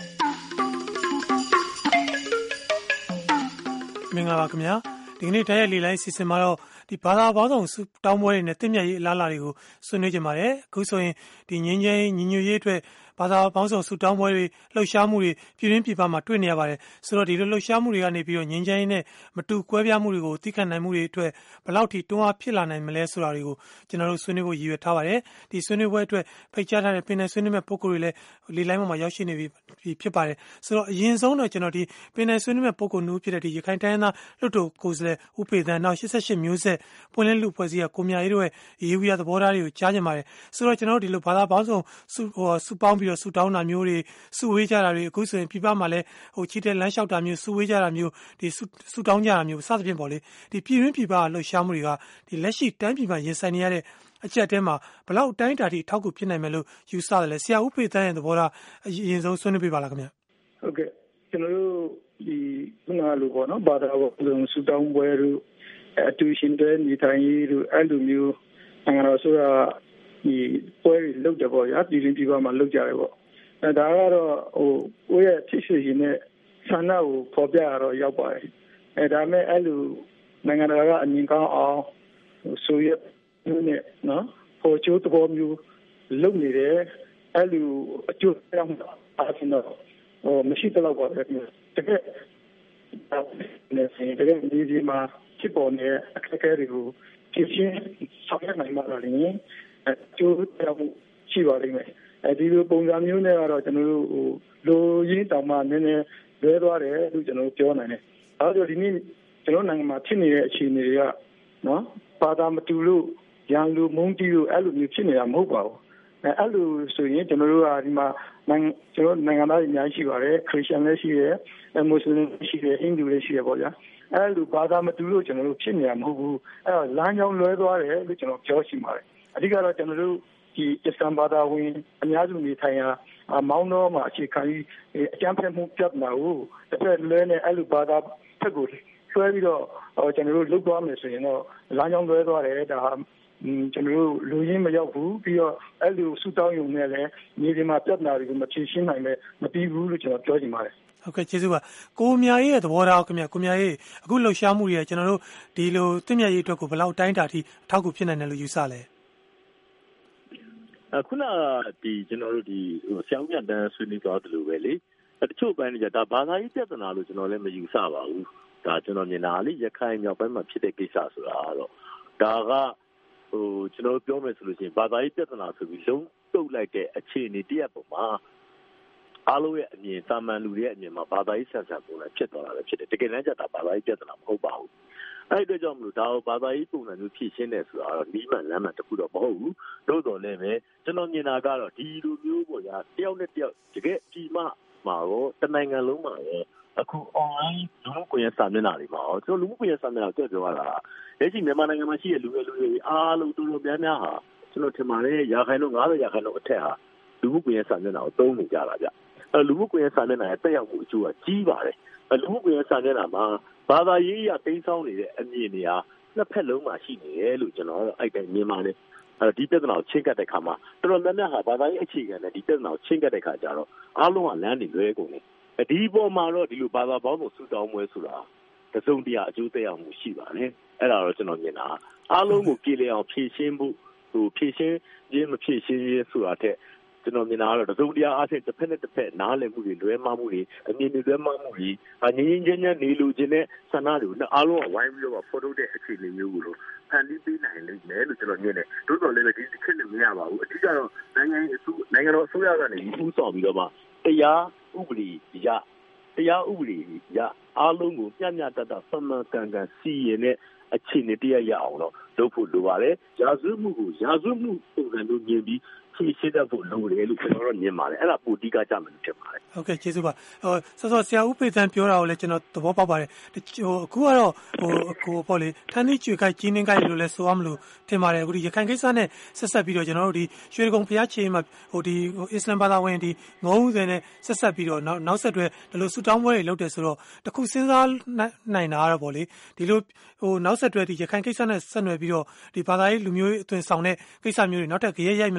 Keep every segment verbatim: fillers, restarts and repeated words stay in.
မင်္ဂလာပါခင်ဗျာဒီကနေ့တိုက်ရိုက်လေလိုင်းစီစဉ်မှာတော့ဒီဘာသာပေါင်းစုံတောင်းပွဲတွေနဲ့တင့်မြတ်ရေးအလားအလာတွေကိုဆွေးနွေးကြပါတယ်အခုဆိုရင်ဒီငင်းချင်းညီညွတ်ရေးအတွက်ဘာသာပေါင်းစုံဆူတောင်းပွဲတွေလှုပ်ရှားမှုတွေပြည်တွင်းပြည်ပမှာတွေ့နေရပါတယ်ဆိုတော့ဒီလိုလှုပ်ရှားမှုတွေကနေပြီးတော့ငင်းချင်းနဲ့မတူကွဲပြားမှုတွေကိုသိခံနိုင်မှုတွေအတွက်ဘယ်လောက်ထိတွန်းအားဖြစ်လာနိုင်မလဲဆိုတာတွေကိုကျွန်တော်တို့ဆွေးနွေးဖို့ရည်ရွယ်ထားပါတယ်ဒီဆွေးနွေးပွဲအတွက်ဖိတ်ကြားထားတဲ့ပင်နယ်ဆွေးနွေးမဲ့ပုဂ္ဂိုလ်တွေလည်းလေလိုင်းမှာရောက်ရှိနေပြီဖြစ်ပါတယ်ဆိုတော့အရင်ဆုံးတော့ကျွန်တော်ဒီပင်နယ်ဆွေးနွေးမဲ့ပုဂ္ဂိုလ်မျိုးဖြစ်တဲ့ဒီရခိုင်တိုင်းသားလွတ်တော်ကိုယ်စားလှယ်ဦးဖေသန်းနောက်၈၈မျိုးဆက်ပွင့်လင်းလူဖွဲ့စည်းကကိုမြအေးတို့ရဲ့ရေးဝီရသဘောထားတွေကိုကြားကြပါတယ်ဆိုတော့ကျွန်တော်တို့ဒီလိုဘာသာပေါင်းစုံစုဟိုစုပေါင်းပြီးတော့စုတောင်းတာမျိုးတွေစုဝေးကြတာတွေအခုဆိုရင်ပြပမှာလည်းဟိုချီတဲ့လမ်းလျှောက်တာမျိုးစုဝေးကြတာမျိုးဒီစုတောင်းကြတာမျိုးစသဖြင့်ပေါ့လေဒီပြည်တွင်းပြည်ပလှုပ်ရှားမှုတွေကဒီလက်ရှိတိုင်းပြည်မှာရင်ဆိုင်နေရတဲ့အချက်တဲမှာဘလောက်တိုင်းတာထိထောက်ကူဖြစ်နိုင်မယ်လို့ယူဆတယ်လဲဆရာဦးဖေသန်းရဲ့သဘောထားအရင်ဆုံးဆွေးနွေးပြပါလားခင်ဗျဟုတ်ကဲ့ကျွန်တော်တို့ဒီခုနကလိုပေါ့နော်ဘာသာပေါင်းစုတောင်းပွဲတို့အတူရှင်တဲ့နေထိုင်ရေးတို့အဲ့လိုမျိုးနိုင်ငံတော်ဆိုတာဒီပွဲတွေလုပ်တယ်ပေါ့ဗျာပြည်တွင်းပြည်ပမှာလုပ်ကြတယ်ပေါ့အဲဒါကတော့ဟိုကိုယ့်ရဲ့ဖြစ်ရှိရင်နဲ့ဆန္ဒကိုပေါ်ပြရတော့ရောက်ပါတယ်အဲဒါမဲ့အဲ့လိုနိုင်ငံတော်ကအမြင်ကောင်းအောင်ဆိုရနဲ့နော်ဟိုချိုးတော်မျိုးလုပ်နေတယ်အဲ့လိုအကျိုးကြောင့်အားဖြင့်တော့ဟိုမရှိတော့ပါဘူးတကယ်နဲ့ဆိုရင်တကယ်ဒီဒီမှာဖြစ်ပေါ်နေတဲ့အခက်အခဲတွေကိုဖြေရှင်းဆောင်ရွက်နိုင်မှာတော့လည်းအကျိုးကြောင့်ရှိပါလိမ့်မယ်အဲဒီလိုပုံစံမျိုးနဲ့ကတော့ကျွန်တော်တို့ဟိုလိုရင်းတောင်မှနည်းနည်းလွဲသွားတယ်လို့ကျွန်တော်တို့ပြောနိုင်တယ်အဲဒါဒီနေ့ကျွန်တော်နိုင်ငံမှာဖြစ်နေတဲ့အခြေအနေတွေကနော်ဘာသာမတူလို့ရန်လူမုန်းတီးလို့အဲ့လိုမျိုးဖြစ်နေတာမဟုတ်ပါဘူးအဲအဲ့လိုဆိုရင်ကျွန်တော်တို့ကဒီမှာနိုင်ငံကျွန်တော်နိုင်ငံသားတွေအများကြီးရှိပါတယ်ခရစ်ယာန်လည်းရှိတယ်မွတ်စလင်လည်းရှိတယ်ဟိန္ဒူလည်းရှိတယ်ပေါ့ဗျာအဲ့လိုဘာသာမတူလို့ကျွန်တော်တို့ဖြစ်နေတာမဟုတ်ဘူးအဲ့တော့လမ်းကြောင်းလွဲသွားတယ်လို့ကျွန်တော်ပြောရှိပါတယ်အဓိကတော့ကျွန်တော်တို့ဒီအစ္စလမ်ဘာသာဝင်အများစုနေထိုင်ရာမောင်းတော့မှာအခြေခံပြီးအကြမ်းဖက်မှုပြတ်မှာကိုတစ်ဖက်လွဲနဲ့အဲ့လိုဘာသာဖက်ကိုဆွဲပြီးတော့ကျွန်တော်တို့လုပ်သွားမယ်ဆိုရင်တော့လမ်းကြောင်းလွဲသွားတယ်ဒါကျွန်တော်တို့လူရင်းမရောက်ဘူးပြီးတော့အဲ့လိုဆူတောင်းရုံနဲ့လည်းမြေပြင်မှာပြတ်နာတွေကိုမဖြေရှင်းနိုင်ပဲမပြီးဘူးလို့ကျွန်တော်ပြောချင်ပါတယ်ဟုတ်ကဲ့ကျေးဇူးပါကိုမြာရေးရဲ့သဘောထားခင်ဗျကိုမြာရေးအခုလှုပ်ရှားမှုတွေကျွန်တော်တို့ဒီလိုတင့်မြတ်ရေးအတွက်ကိုဘယ်လောက်တိုင်းတာထိအထောက်အကူဖြစ်နိုင်တယ်လို့ယူဆလဲအခုနဒီကျွန်တော်တို့ဒီဆရာဦးမြတ်တန်းဆွေးနွေးသွားတယ်လို့ပဲလေတချို့ပိုင်းတွေကဒါဘာသာရေးပြဿနာလို့ကျွန်တော်လည်းမယူဆပါဘူးဒါကျွန်တော်မြင်တာလေရခိုင်မြောက်ပိုင်းမှာဖြစ်တဲ့ကိစ္စဆိုတာတော့ဒါကဟိုကျွန်တော်ပြောမယ်ဆိုလို့ရှိရင်ဘာသာရေးပြဿနာဆိုပြီးလုံးတုတ်လိုက်တဲ့အခြေအနေတရက်ပုံမှာအားလုံးရဲ့အမြင်သာမန်လူတွေရဲ့အမြင်မှာဘာသာရေးဆန်ဆန်ပုံနဲ့ဖြစ်သွားတာလည်းဖြစ်တယ်တကယ်တမ်းကျတာဘာသာရေးပြဿနာမဟုတ်ပါဘူးအဲ့ဒီတော့မလို့ဒါကိုဘာသာရေးပုံစံမျိုးဖြည့်ရှင်းတယ်ဆိုတာတော့နီးမှန်လမ်းမှန်တခုတော့မဟုတ်ဘူးတို့တော်လည်းပဲကျွန်တော်မြင်တာကတော့ဒီလိုမျိုးပေါ့ညာတယောက်နဲ့တယောက်တကယ်ဒီမှမှာတော့တနိုင်ငံလုံးမှာရောအခု online လူမှုကွန်ရက်စာမျက်နှာတွေမှာရောကျွန်တော်လူမှုကွန်ရက်စာမျက်နှာကိုတွေ့ပြောရတာလက်ရှိမြန်မာနိုင်ငံမှာရှိတဲ့လူငယ်လူတွေအားလုံးတော်တော်များများဟာကျွန်တော်ထင်ပါတယ်ရာခိုင်နှုန်း၅၀ရာခိုင်နှုန်းအထက်ဟာလူမှုကွန်ရက်စာမျက်နှာကိုသုံးနေကြတာဗျအဲလူမှုကွန်ရက်စာမျက်နှာရဲ့တက်ရောက်မှုအကျိုးကကြီးပါတယ်အဲလူမှုကွန်ရက်စာမျက်နှာမှာဘာသာရေးရတိမ်းဆောင်းနေတဲ့အမြင်တွေဟာနှစ်ဖက်လုံးမှာရှိနေတယ်လို့ကျွန်တော်အဲ့တိုင်းမြင်ပါတယ်အဲဒီပြဿနာကိုချင်းကပ်တဲ့ခါမှာတော်တော်များများဟာဘာသာရေးအခြေခံနဲ့ဒီပြဿနာကိုချင်းကပ်တဲ့ခါကျတော့အားလုံးကလမ်းတွေလွဲကုန်တယ်ဒီပေါ်မှာတော့ဒီလိုဘာသာပေါင်းစုတောင်းပွဲဆိုတာတစုံတရာအကျိုးသက်ရောက်မှုရှိပါတယ်အဲ့ဒါတော့ကျွန်တော်မြင်တာအားလုံးကိုကြည်လည်အောင်ဖြည့်ရှင်းဖို့ဟိုဖြည့်ရှင်းခြင်းမဖြည့်ရှင်းရေးဆိုတာတဲ့ကျွန်တော်မြင်တာကတော့တစုံတရာအားဖြင့်တစ်ဖက်နဲ့တစ်ဖက်နားလည်မှုတွေလွဲမှားမှုတွေအမြင်တွေလွဲမှားမှုတွေအငြင်းငြင်းချင်းချင်းနေလို့ခြင်းနဲ့ဆန္ဒတွေကိုအားလုံးကဝိုင်းပြီးတော့ဖော်ထုတ်တဲ့အခြေအနေမျိုးကိုဖန်တီးပေးနိုင်လိမ့်မယ်လို့ကျွန်တော်မြင်တယ်တိုးတော်လည်းပဲဒီတစ်ချက်နဲ့မရပါဘူးအထူးကတော့နိုင်ငံရေးအစိုးနိုင်ငံတော်အစိုးရကနေဦးဆောင်ပြီးတော့မှတရားဥပဒေရတရားဥပဒေရအားလုံးကိုမျှမျှတတဆမှန်ကန်ကန်စီရင်တဲ့အခြေအနေတရားရအောင်တော့လုပ်ဖို့လိုပါတယ်ရာဇဝတ်မှုကိုရာဇဝတ်မှုပုံစံမျိုးမြင်ပြီးဖြည့်ရှင်းတတ်ဖို့လိုတယ်လို့ကျွန်တော်တို့မြင်ပါတယ်အဲ့ဒါပိုတိကကြမယ်လို့ထင်ပါတယ်ဟုတ်ကဲ့ကျေးဇူးပါဟိုဆောစောဆရာဦးဖေသန်းပြောတာကိုလည်းကျွန်တော်သဘောပေါက်ပါတယ်ဟိုအခုကတော့ဟိုကိုပေါ့လေထန်းသီးကျွေခိုက်ကြီးနှင်းခိုက်လို့လည်းဆိုရမလို့ထင်ပါတယ်အခုဒီရခိုင်ကိစ္စနဲ့ဆက်ဆက်ပြီးတော့ကျွန်တော်တို့ဒီရွှေကုံဖျားချေမှာဟိုဒီအစ္စလမ်ဘာသာဝင်ဒီငုံဦးစင်နဲ့ဆက်ဆက်ပြီးတော့နောက်နောက်ဆက်တွဲဒီလိုဆူတောင်းပွဲတွေလုပ်တယ်ဆိုတော့တခုစဉ်းစားနိုင်တာကတော့ပေါ့လေဒီလိုဟိုနောက်ဆက်တွဲဒီရခိုင်ကိစ္စနဲ့ဆက်နွယ်ပြီးတော့ဒီဘာသာရေးလူမျိုးအသွင်ဆောင်တဲ့ကိစ္စမျိုးတွေနောက်ထပ်ကြရဲရိုက်မလာအောင်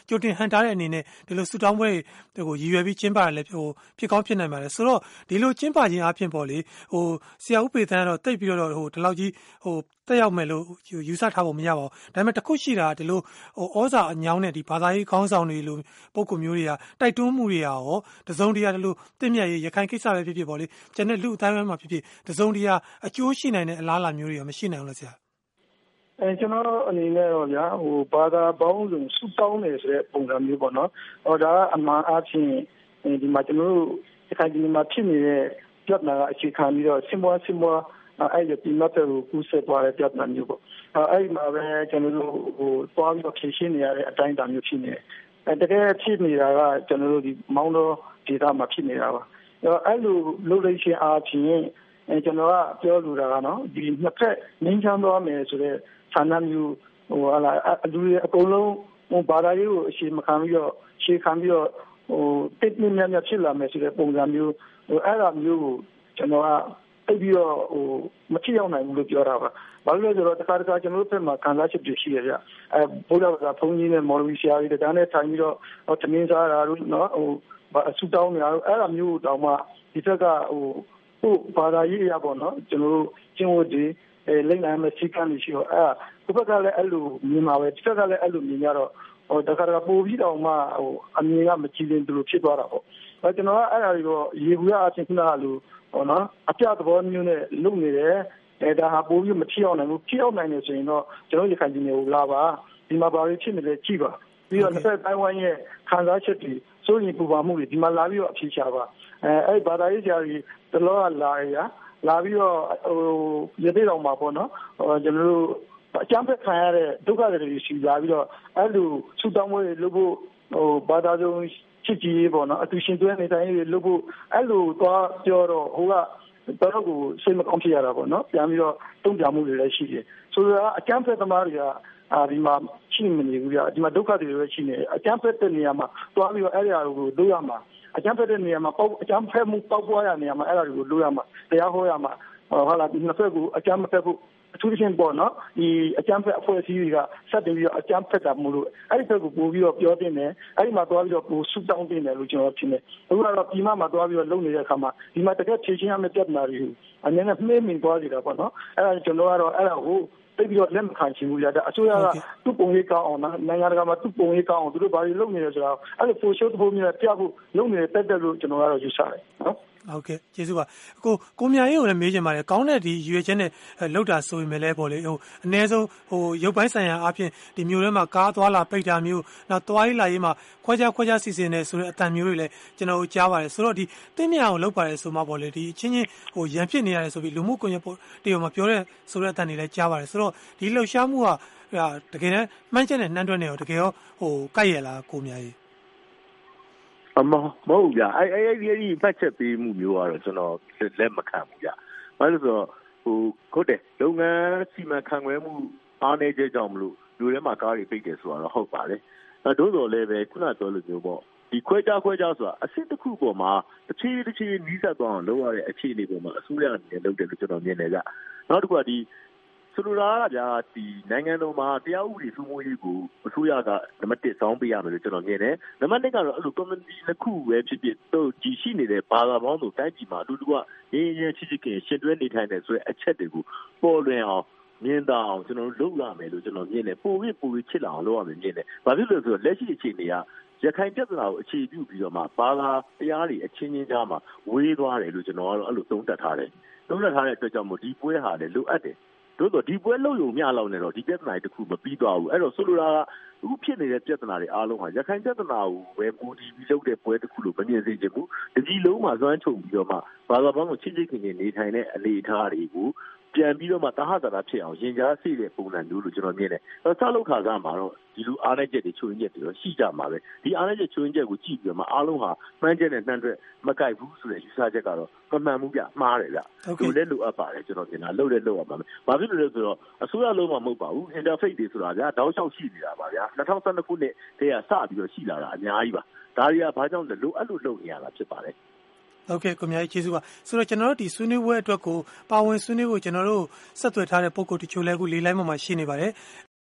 ကြိုတင်ဟန်တားတဲ့အနေနဲ့ဒီလိုဆူတောင်းပွဲတွေကိုရည်ရွယ်ပြီးကျင်းပရလဲဟိုဖြစ်ကောင်းဖြစ်နိုင်ပါတယ်ဆိုတော့ဒီလိုကျင်းပခြင်းအပြင်ပေါ့လေဟိုဆရာဦးပေတန်းကတော့တိတ်ပြီးတော့ဟိုဒီလောက်ကြီးဟိုတက်ရောက်မယ်လို့ယူဆထားဖို့မရပါဘူးဒါပေမဲ့တခုရှိတာဒီလိုဟိုဩဇာအညောင်းနဲ့ဒီဘာသာရေးခေါင်းဆောင်တွေလိုပုံကူမျိုးတွေကတိုက်တွန်းမှုတွေရောတစုံတရာဒီလိုတင့်မြတ်ရေးရခိုင်ကိစ္စပဲဖြစ်ဖြစ်ပေါ့လေကျန်တဲ့လူအတိုင်းအမှာဖြစ်ဖြစ်တစုံတရာအကျိုးရှိနိုင်တဲ့အလားအလာမျိုးတွေရောမရှိနိုင်ဘူးလားဆရာအဲကျွန်တော်အနေနဲ့တော့ဗျာဟိုဘာသာပေါင်းစုံစုတောင်းနေဆိုတဲ့ပုံစံမျိုးပေါ့နော်ဟောဒါကအမှန်အဖြစ်ဒီမှာကျွန်တော်တို့ဒီခိုင်ဒီမှာဖြစ်နေတဲ့ပြဿနာကအခြေခံပြီးတော့စင်မွားစင်မွားအဲ့ဒီပြည်မတဲ့ကိုကူးဆက်သွားတဲ့ပြဿနာမျိုးပေါ့အဲ့ဒီမှာပဲကျွန်တော်တို့ဟိုသွားပြီးတော့ဖြည့်ရှင်းနေရတဲ့အတိုင်းအတာမျိုးဖြစ်နေတယ်အဲတကယ်ဖြစ်နေတာကကျွန်တော်တို့ဒီမောင်းတော့ဒေသမှာဖြစ်နေတာပါအဲ့လိုလုပ်လို့ရှိရင်အားဖြင့်အဲကျွန်တော်ကပြောလိုတာကနော်ဒီနှစ်ဖက်ငင်းချမ်းသွားမယ်ဆိုတဲ့ဌာနမျိုးဟိုဟာလာအလူတွေအကုန်လုံးဟိုဘာသာရေးကိုအရှိမခံပြီးတော့ရှေ့ခံပြီးတော့ဟိုတိတ်မြမြဖြစ်လာမယ်ဆိုတဲ့ပုံစံမျိုးဟိုအဲ့ဒါမျိုးကိုကျွန်တော်ကတိတ်ပြီးတော့ဟိုမချရောက်နိုင်ဘူးလို့ပြောတာပါဘာလို့လဲဆိုတော့တခါတခါကျွန်တော်တို့ဘက်မှာခံစားချက်တွေရှိရကြအဲဘုရားကဘုန်းကြီးနဲ့မော်လဝီဆရာကြီးတန်းနဲ့ထိုင်ပြီးတော့ဟိုတမင်းစားတာတို့နော်ဟိုအဆူတောင်းနေတာတို့အဲ့ဒါမျိုးတောင်မှဒီဘက်ကဟိုဟိုဘာသာရေးရပေါ့နော်ကျွန်တော်တို့ကျင့်ဝတ်တွေအဲလိမ့်နိုင်မဲ့စီကံတွေရှိတော့အဲ့ဒီဘက်ကလည်းအဲ့လိုမြင်ပါပဲဒီဘက်ကလည်းအဲ့လိုမြင်ကြတော့ဟိုတခါတခါပို့ပြီးတော့မှဟိုအမြင်ကမကြည့်ရင်သူလိုဖြစ်သွားတာပေါ့အဲကျွန်တော်ကအဲ့ဒါတွေတော့ရေဘူးရအချင်းခုနကလိုဟောနော်အပြသဘောမျိုးနဲ့လုပ်နေတယ်အဲဒါဟာပို့ပြီးမထီအောင်နိုင်ဘူးထီအောင်နိုင်နေဆိုရင်တော့ကျွန်တော်ရခိုင်ပြည်နယ်ကိုလာပါဒီမှာဘာတွေဖြစ်နေလဲကြည့်ပါပြီးတော့တစ်ဖက်တိုင်းဝိုင်းရဲ့ခံစားချက်တွေစိုးရင်ပူပါမှုတွေဒီမှာလာပြီးတော့အဖြေရှာပါအဲအဲ့ဘာသာရေးကြာကြီးတလောကလာရလာပြီးတော့ဟိုရသေးတော်မှာပေါ့နော်ဟိုကျွန်တော်တို့အကြမ်းဖက်ခံရတဲ့ဒုက္ခတွေရှိလာပြီးတော့အဲ့လိုဆူတောင်းပွဲတွေလုပ်ဖို့ဟိုဘာသာစုံချစ်ကြည်ပေါ့နော်အတူရှင်တွဲနေတိုင်းတွေလုပ်ဖို့အဲ့လိုသွားပြောတော့ဟိုကတော့ကိုစိတ်မကောင်းဖြစ်ရတာပေါ့နော်ပြန်ပြီးတော့တုံ့ပြန်မှုတွေလည်းရှိတယ်ဆိုတော့အကြမ်းဖက်သမားတွေကအာဒီမှာရှိမနေဘူးပြဒီမှာဒုက္ခတွေလည်းရှိနေအကြမ်းဖက်တဲ့နေရာမှာသွားပြီးတော့အဲ့ဒီအရာကိုလုပ်ရမှာအကြမ်းဖက်တဲ့နေရာမှာပေါ့အကြမ်းဖက်မှုပေါက်ပွားရနေရာမှာအဲ့ဒါတွေကိုလုပ်ရမှာတရားဟောရမှာဟုတ်လားဒီနှစ်ဖက်ကိုအကြမ်းမဖက်ဖို့အထူးသဖြင့်ပေါ့နော်ဒီအကြမ်းဖက်အဖွဲ့အစည်းတွေကစတင်ပြီးတော့အကြမ်းဖက်တာမို့လို့အဲ့ဒီဘက်ကိုပို့ပြီးတော့ပြောတင်တယ်အဲ့ဒီမှာသွားပြီးတော့ပို့ဆူတောင်းတင်တယ်လို့ကျွန်တော်ထင်တယ်အခုကတော့ဒီမှာမှာသွားပြီးတော့လုပ်နေတဲ့အခါမှာဒီမှာတကယ်ဖြေရှင်းရမယ့်ပြဿနာတွေကိုအနည်းနဲ့နှိမ့်မိသွားကြတာပေါ့နော်အဲ့ဒါကျွန်တော်ကတော့အဲ့ဒါကိုတိတ်ပြီးတော့လက်မခံချင်ဘူးရတဲ့အစိုးရကသူ့ပုံရေးကောင်းအောင်နိုင်ငံတကာမှာသူ့ပုံရေးကောင်းအောင်သူတို့ဘာတွေလုပ်နေလဲဆိုတော့အဲ့လိုပိုရှိုးတဖို့မျိုးပြဖို့လုပ်နေတဲ့တက်တက်လို့ကျွန်တော်ကတော့ယူဆတယ်နော်ဟုတ်ကဲ့ကျေးဇူးပါကိုကိုမြရေးကိုလည်းမေးချင်ပါတယ်ကောင်းတဲ့ဒီရွေချက်နဲ့လောက်တာဆိုရင်လည်းပေါ့လေဟိုအနည်းဆုံးဟိုရုပ်ပိုင်းဆိုင်ရာအပြင်ဒီမျိုးထဲမှာကားသွားလာပိတ်တာမျိုးနောက်သွားရေးလာရေးမှာခွဲခြားခွဲခြားစီစဉ်နေဆိုတဲ့အတန်မျိုးတွေလည်းကျွန်တော်ကြားပါတယ်ဆိုတော့ဒီတင်းမြအောင်လောက်ပါတယ်ဆိုမှပေါ့လေဒီအချင်းချင်းဟိုရန်ဖြစ်နေရတယ်ဆိုပြီးလူမှုကွန်ရက်တေရောမှာပြောတဲ့ဆိုတဲ့အတန်တွေလည်းကြားပါတယ်ဆိုတော့ဒီလှုပ်ရှားမှုကတကယ်တမ်းမှန်းချက်နဲ့နှမ်းတွဲနေရောတကယ်ရောဟိုကိုက်ရလားကိုမြရေးအမမဟုတ်ကြအဲ့အဲ့ဒီဒီဖတ်ချက်ပေးမှုမျိုးကတော့ကျွန်တော်လက်မခံဘူးကြဘာလို့ဆိုတော့ဟိုဟုတ်တယ်လုပ်ငန်းစီမံခန့်ခွဲမှုအားနည်းချက်ကြောင့်မလို့လူထဲမှာကားတွေပိတ်တယ်ဆိုတာတော့ဟုတ်ပါတယ်အဲတို့တော်လည်းပဲခုနပြောလို့မျိုးပေါ့ဒီခွဲခြားခွဲခြားဆိုတာအစစ်တစ်ခုပေါ်မှာတစ်ချီတစ်ချီနီးစပ်သွားအောင်လုပ်ရတဲ့အခြေအနေပေါ်မှာအစိုးရအနေနဲ့လုပ်တယ်လို့ကျွန်တော်မြင်တယ်ကြနောက်တစ်ခုကဒီဆိုလိုတာကဗျာဒီနိုင်ငံတော်မှာတရားဥပဒေစိုးမိုးရေးကိုအစိုးရကနံပါတ်တစ်စောင်းပေးရမယ်လို့ကျွန်တော်မြင်တယ်နံပါတ်နှစ်ကတော့အဲ့လို community တစ်ခုပဲဖြစ်ဖြစ်တို့ဒီရှိနေတဲ့ဘာသာပေါင်းတို့တိုင်းပြည်မှာအတူတူကရင်းရင်းချစ်ချစ်ခင်ရှင်တွဲနေထိုင်တယ်ဆိုတဲ့အချက်တွေကိုပေါ်လွင်အောင်မြင်တာအောင်ကျွန်တော်လုပ်ရမယ်လို့ကျွန်တော်မြင်တယ်ပိုပြီးပိုပြီးချစ်လာအောင်လုပ်ရမယ်မြင်တယ်ဘာဖြစ်လို့လဲဆိုတော့လက်ရှိအခြေအနေကရခိုင်ပြဿနာကိုအခြေပြုပြီးတော့မှဘာသာတရားတွေအချင်းချင်းကြားမှာဝေးသွားတယ်လို့ကျွန်တော်ကတော့အဲ့လိုသုံးသပ်ထားတယ်သုံးသပ်ထားတဲ့အတွက်ကြောင့်မို့ဒီပွဲဟာလည်းလိုအပ်တယ်တို့တော့ဒီပွဲလုံးယုံမျှလောက်နေတော့ဒီပြဿနာတစ်ခုမပြီးသွားဘူးအဲ့တော့ဆိုလိုတာကအခုဖြစ်နေတဲ့ပြဿနာတွေအားလုံးဟာရခိုင်ပြဿနာကိုပဲပူတည်ပြီးလုပ်တဲ့ပွဲတစ်ခုလို့မမြင်စေချင်ဘူးတကြီးလုံးမှာစွမ်းချုံပြီးတော့မှဘာသာပေါင်းကိုချစ်ချစ်ခင်ခင်နေထိုင်တဲ့အနေအထားတွေကိုပြန်ပြီးတော့မှတဟတာတာဖြစ်အောင်ရင်ကြားစေတဲ့ပုံစံမျိုးလို့ကျွန်တော်မြင်တယ်အဲ့ဆက်လောက်ခါကမှာတော့ဒီလိုအားနည်းချက်တွေချိုးရင်းချက်တွေတော့ရှိကြမှာပဲဒီအားနည်းချက်ချိုးရင်းချက်ကိုကြည့်ပြီးတော့မှအားလုံးဟာမှန်းချက်နဲ့နှမ်းတွက်မကိုက်ဘူးဆိုတဲ့ယူဆချက်ကတော့မမှန်ဘူးပြမှားတယ်ဗျဒီလည်းလိုအပ်ပါတယ်ကျွန်တော်မြင်တာလှုပ်လည်းလှုပ်ရမှာဘာဖြစ်လို့လဲဆိုတော့အစိုးရလုံးမှာမဟုတ်ပါဘူး interface တွေဆိုတာဗျာတောက်လျှောက်ရှိနေတာပါဗျာ၂၀၁၂ခုနှစ်တည်းကစပြီးတော့ရှိလာတာအများကြီးပါဒါတွေကဘာကြောင့်လဲလိုအပ်လို့လုပ်နေရတာဖြစ်ပါတယ်ဟုတ်ကဲ့ကိုမြတ်ကြီးကျေးဇူးပါဆိုတော့ကျွန်တော်တို့ဒီဆွေးနွေးပွဲအတွက်ကိုပါဝင်ဆွေးနွေးဖို့ကျွန်တော်တို့ဆက်သွယ်ထားတဲ့ပုံကိုတချို့လည်းအခုလေးလိုင်းပေါ်မှာရှိနေပါတယ်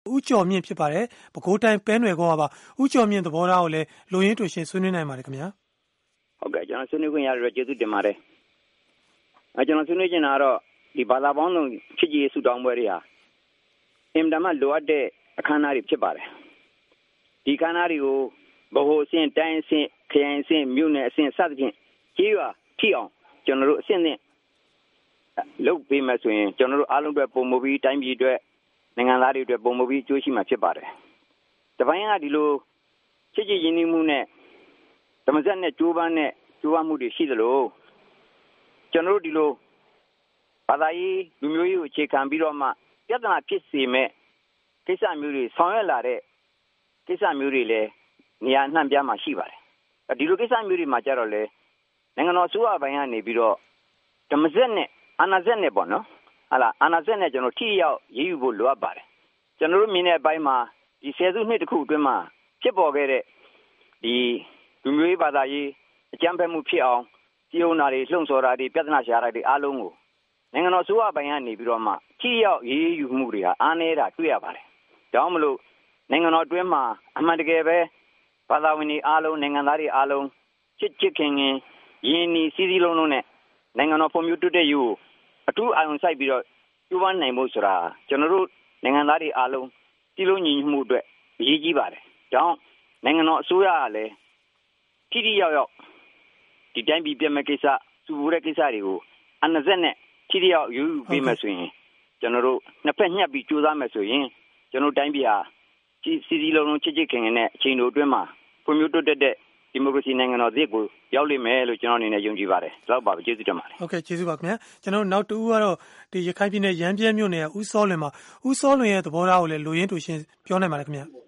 ဦးကျော်မြင့်ဖြစ်ပါတယ်။ပဲခူးတိုင်းပဲနွယ်ကောပါဦးကျော်မြင့်သဘောထားကိုလည်းလူရင်းတူရှင်ဆွေးနွေးနိုင်ပါတယ်ခင်ဗျာ။ဟုတ်ကဲ့ကျွန်တော်ဆွေးနွေးခွင့်ရတဲ့ကျေးဇူးတင်ပါတယ်။အဲကျွန်တော်ဆွေးနွေးချင်တာကတော့ဒီဘာသာပေါင်းစုံချစ်ကြည်ရေးဆုတောင်းပွဲတွေဟာအင်တာမတ်လိုအပ်တဲ့အခမ်းအနားတွေဖြစ်ပါတယ်။ဒီအခမ်းအနားတွေကိုဗဟိုအဆင့်တိုင်းအဆင့်ခရိုင်အဆင့်မြို့နယ်အဆင့်စသဖြင့်ကြီးရွာထိအောင်ကျွန်တော်တို့အဆင့်နဲ့လုပ်ပေးမယ်ဆိုရင်ကျွန်တော်တို့အားလုံးအတွက်ပုံမပြီးတိုင်းပြည်အတွက်နိုင်ငံသားတွေအတွက်ပုံမပြီးအကျိုးရှိမှာဖြစ်ပါတယ်။တပိုင်းကဒီလိုချစ်ကြည်ရင်းနှီးမှုနဲ့ဓမ္မစက်နဲ့ကြိုးပမ်းနဲ့ကြိုးပမ်းမှုတွေရှိသလိုကျွန်တော်တို့ဒီလိုဘာသာရေးလူမျိုးရေးကိုအခြေခံပြီးတော့မှပြဿနာဖြစ်စေမဲ့ကိစ္စမျိုးတွေဆောင်ရွက်လာတဲ့ကိစ္စမျိုးတွေလည်းနေရာနှံ့ပြားမှာရှိပါတယ်။ဒီလိုကိစ္စမျိုးတွေမှာကြတော့လေနိုင်ငံတော်အစိုးရဘိုင်းကနေပြီးတော့ဓမ္မစက်နဲ့အာဏာစက်နဲ့ပေါ့နော်ဟာလားအာဏာစက်နဲ့ကျွန်တော်ထိရောက်ရည်ယူဖို့လိုအပ်ပါတယ်ကျွန်တော်တို့မြင်တဲ့အပိုင်းမှာဒီဆယ်စုနှစ်တခုအတွင်းမှာဖြစ်ပေါ်ခဲ့တဲ့ဒီလူမျိုးရေးဘာသာရေးအကြမ်းဖက်မှုဖြစ်အောင်စီယုံနာတွေလှုံ့ဆော်တာတွေပြဿနာရှာတာတွေအားလုံးကိုနိုင်ငံတော်အစိုးရဘိုင်းကနေပြီးတော့မှထိရောက်ရည်ယူမှုတွေဟာအားနည်းတာတွေ့ရပါတယ်ဒါမှမဟုတ်နိုင်ငံတော်အတွင်းမှာအမှန်တကယ်ပဲဘာသာဝင်တွေအားလုံးနိုင်ငံသားတွေအားလုံးချစ်ချစ်ခင်ခင်ယဉ်နီစီးစီးလုံးလုံးနဲ့နိုင်ငံတော်ဖွံ့ဖြိုးတိုးတက်ရေးကိုအထူးအာရုံစိုက်ပြီးတော့ကျူးပန်းနိုင်ဖို့ဆိုတာကျွန်တော်တို့နိုင်ငံသားတွေအားလုံးပြည်လုံးညီညွတ်မှုအတွက်အရေးကြီးပါတယ်။ဒါကြောင့်နိုင်ငံတော်အစိုးရကလည်းထိထိရောက်ရောက်ဒီတိုင်းပြည်ပြည်မဲ့ကိစ္စစုပူတဲ့ကိစ္စတွေကိုအနစက်နဲ့ထိထိရောက်ယူပြီးမှဆိုရင်ကျွန်တော်တို့နှစ်ဖက်ညှပ်ပြီးကြိုးစားမယ်ဆိုရင်ကျွန်တော်တိုင်းပြည်ဟာစီစီလုံးလုံးချစ်ချစ်ခင်ခင်နဲ့အချိန်တို့အတွင်းမှာဖွံ့ဖြိုးတိုးတက်တဲ့ဒီမိုကရေစီနိုင်ငံတော်သစ်ကိုရောက်လိမ့်မယ်လို့ကျွန်တော်အနေနဲ့ယုံကြည်ပါတယ်။ဒါတော့ပါပဲကျေးဇူးတင်ပါတယ်။ဟုတ်ကဲ့ကျေးဇူးပါခင်ဗျာ။ကျွန်တော်နောက်တူကတော့ဒီရခိုင်ပြည်နယ်ရမ်းပြဲမြို့နယ်ဦးစောလွင်မှာဦးစောလွင်ရဲ့သဘောထားကိုလည်းလူရင်းတူရှင်းပြောနိုင်ပါတယ်ခင်ဗျာ။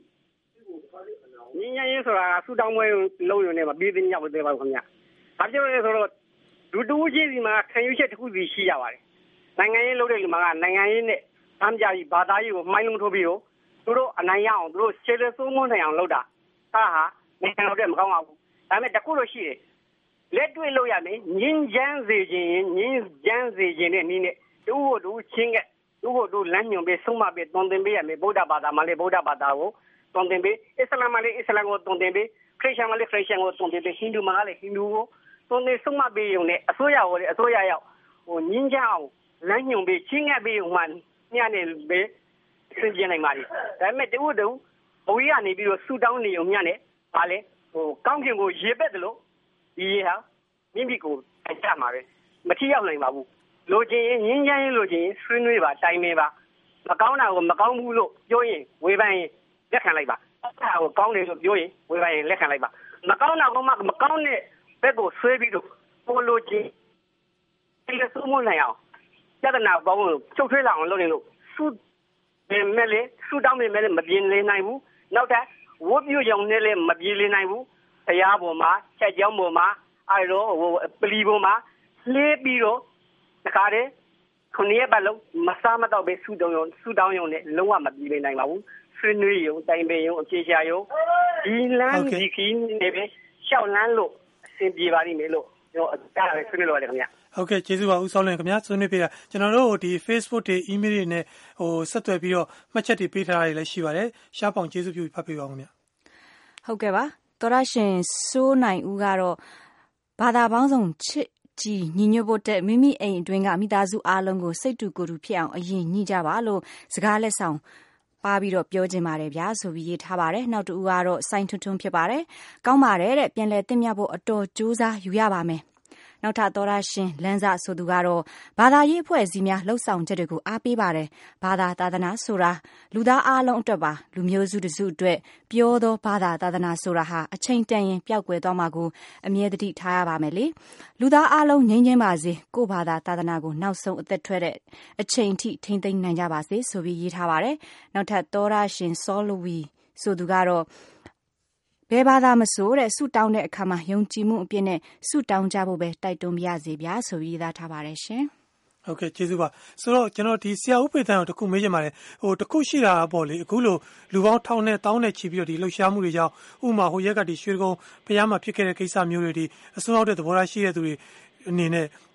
ညီညာရေးဆိုတာဆူတောင်းပွဲလုံးရုံနဲ့မပြီးသေးညောက်သေးပါဘူးခင်ဗျာ။ဘာဖြစ်လို့လဲဆိုတော့လူတူချင်းစီမှာခံယူချက်တစ်ခုစီရှိရပါတယ်။နိုင်ငံရေးလုပ်တဲ့လူမှာကနိုင်ငံရေးနဲ့အမ်းကြပြီးဘာသာရေးကိုမှိုင်းလုံးထိုးပြီးတော့သူတို့အနိုင်ရအောင်သူတို့ခြေလက်စိုးမွန်းနိုင်အောင်လုပ်တာ။ဟာဟာနိုင်ငံတော်တဲ့မကောင်းပါဘူး။ဒါပေမဲ့တခုလို့ရှိတယ်။လက်တွေ့လို့ရမယ်။ငင်းချမ်းစေခြင်းငင်းချမ်းစေခြင်းနဲ့နည်းနဲ့တူဖို့တူချင်းကတူဖို့တူလမ်းညွန်ပေးဆုံးမပေးတွင်တင်ပေးရမယ်ဗုဒ္ဓဘာသာမှာလည်းဗုဒ္ဓဘာသာကိုတွင်တင်ပေးအစ္စလာမ်မှာလည်းအစ္စလာမ်ကိုတွင်တင်ပေးခရစ်ယာန်မှာလည်းခရစ်ယာန်ကိုတွင်တင်ပေးဟိန္ဒူမှာလည်းဟိန္ဒူကိုတွင်တင်ဆုံးမပေးရုံနဲ့အစိုးရကိုလည်းအစိုးရရောက်ဟိုငင်းချအောင်လမ်းညွန်ပေးချင်းကပ်ပေးမှညနေပဲစဉ်းကျင်နိုင်ပါလိမ့်။ဒါပေမဲ့တူတူအဝေးကနေပြီးတော့ဆူတောင်းနေုံညနဲ့ပါလေဟိုကောင်းကင်ကိုရေပက်တယ်လို့ဒီဟာမိမိကိုအကြမှာပဲမထီရောက်နိုင်ပါဘူးလိုချင်ရင်ငင်းချမ်းရင်လိုချင်ရင်ဆွေးနွေးပါတိုင်ပင်ပါမကောင်းတာကိုမကောင်းဘူးလို့ပြောရင်ဝေဖန်ရင်လက်ခံလိုက်ပါအဲ့ဒါကိုကောင်းတယ်လို့ပြောရင်ဝေဖန်ရင်လက်ခံလိုက်ပါမကောင်းတာကမှမကောင်းတဲ့ဘက်ကိုဆွဲပြီးတော့ပိုလိုချင်ဒီလိုစုံမနိုင်အောင်ပြဿနာပေါင်းလို့ချုပ်ထွေးလာအောင်လုပ်နေလို့စုမဲ့လေစုတောင်းမဲ့လေမပြင်းလေနိုင်ဘူးနောက်ထပ်ဝတ်ပြုကြောင်နဲ့လည်းမပြေလည်နိုင်ဘူးတရားပေါ်မှာချက်ကြောင်းပေါ်မှာအဲတော့ဟိုပလီပေါ်မှာလှေးပြီးတော့တခါတည်းခုနှစ်ရက်ပတ်လုံးမစားမတော့ပဲဆူတောင်းရုံဆူတောင်းရုံနဲ့လုံးဝမပြေလည်နိုင်ပါဘူးဆွေးနွေးရုံတိုင်ပင်ရုံအခြေချရုံဒီလမ်းဒီခီးနေပဲရှောက်လန်းလို့အဆင်ပြေပါလိမ့်မယ်လို့ကျွန်တော်အကြမ်းဆွေးနွေးလို့ရတယ်ခင်ဗျဟုတ်ကဲ့ကျေးဇူးပါဦးစောလင်းခင်ဗျာဆွေးနွေးပေးတာကျွန်တော်တို့ဒီ Facebook တွေ email တွေနဲ့ဟိုဆက်သွယ်ပြီးတော့မှတ်ချက်တွေပေးထားတာတွေလည်းရှိပါတယ်ရှားပေါင်ကျေးဇူးပြုဖတ်ပေးပါဦးခင်ဗျာဟုတ်ကဲ့ပါသောရရှင်စိုးနိုင်ဦးကတော့ဘာသာပေါင်းစုံချစ်ကြည်ညီညွတ်ဖို့တဲ့မိမိအိမ်အတွင်းကမိသားစုအားလုံးကိုစိတ်တူကိုယ်တူဖြစ်အောင်အရင်ညှိကြပါလို့စကားလက်ဆောင်ပါပြီးတော့ပြောခြင်းပါတယ်ဗျာဆိုပြီးရေးထားပါတယ်နောက်တူကတော့စိုင်းထွန်းထွန်းဖြစ်ပါတယ်ကောင်းပါတယ်တဲ့ပြန်လဲတင်မြဖို့အတော်ကြိုးစားယူရပါမယ်နောက်ထပ်သောရရှင်လန်းစာဆိုသူကတော့ဘာသာရေးအဖွဲ့အစည်းများလှုပ်ဆောင်ချက်တွေကိုအားပေးပါတယ်ဘာသာသာသနာဆိုတာလူသားအားလုံးအတွက်ပါလူမျိုးစုတစုအတွက်ပြောသောဘာသာသာသနာဆိုတာဟာအချိန်တန်ရင်ပျောက်ကွယ်သွားမှာကိုအမြဲတမ်းထားရပါမယ်လေလူသားအားလုံးငြိမ်းချမ်းပါစေကိုယ့်ဘာသာသာသနာကိုနောက်ဆုံးအသက်ထွက်တဲ့အချိန်ထိထိမ့်သိမ်းနိုင်ကြပါစေဆိုပြီးရေးထားပါတယ်နောက်ထပ်သောရရှင်စောလဝီဆိုသူကတော့ဘယ်ဘာသာမဆိုတဲ့ဆုတောင်းတဲ့အခါမှာယုံကြည်မှုအပြည့်နဲ့ဆုတောင်းကြဖို့ပဲတိုက်တွန်းပြရစီဗျာဆိုပြီးသားထားပါတယ်ရှင်ဟုတ်ကဲ့ကျေးဇူးပါဆိုတော့ကျွန်တော်ဒီဆရာဦးဖေတန်းကိုတခုမေးချင်ပါတယ်ဟိုတခုရှိတာပေါ့လေအခုလိုလူပေါင်းထောင်နဲ့တောင်းနဲ့ချီပြီးတော့ဒီလှုပ်ရှားမှုတွေကြောင့်ဥမာဟိုရက်ကဒီရွှေကုန်းဖျားမှာဖြစ်ခဲ့တဲ့ကိစ္စမျိုးတွေဒီအစိုးရတဲ့သဘောထားရှိတဲ့သူတွေအနေနဲ့